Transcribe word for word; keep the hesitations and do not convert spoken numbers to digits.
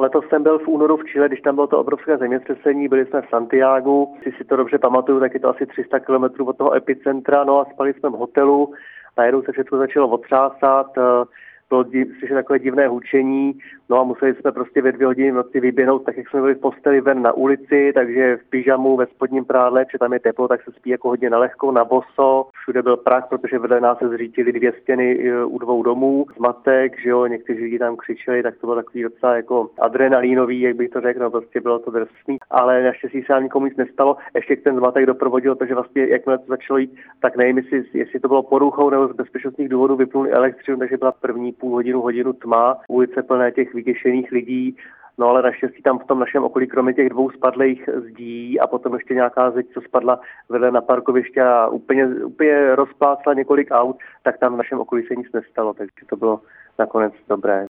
letos jsem byl v únoru v Chile, když tam bylo to obrovské zemětřesení, byli jsme v Santiagu, jestli si to dobře pamatuju, tak je to asi tři sta kilometrů od toho epicentra, no a spali jsme v hotelu, najednou se všechno začalo otřásat, bylo slyšet takové divné hučení, no a museli jsme prostě ve dvě hodiny v noci vyběhnout, tak jak jsme byli v posteli ven na ulici, takže v pyžamu, ve spodním prádle, protože tam je teplo, tak se spí jako hodně na lehkou, na boso. Všude byl prach, protože vedle nás se zřítily dvě stěny u dvou domů, zmatek, že jo, někteří lidi tam křičeli, tak to bylo takový docela jako adrenalínový, jak bych to řekl, no prostě bylo to drsný, ale naštěstí se nám nikomu nic nestalo. Ještě ten zmatek doprovodil, takže vlastně jakmile to začalo jít, tak nevím, jestli, jestli to bylo poruchou nebo z bezpečnostních důvodů vypnuli elektřinu, takže byla první půl hodinu, hodinu tma, ulice plné těch vyděšených lidí, no ale naštěstí tam v tom našem okolí, kromě těch dvou spadlých zdí a potom ještě nějaká zeď, co spadla vedle na parkoviště a úplně, úplně rozplácla několik aut, tak tam v našem okolí se nic nestalo, takže to bylo nakonec dobré.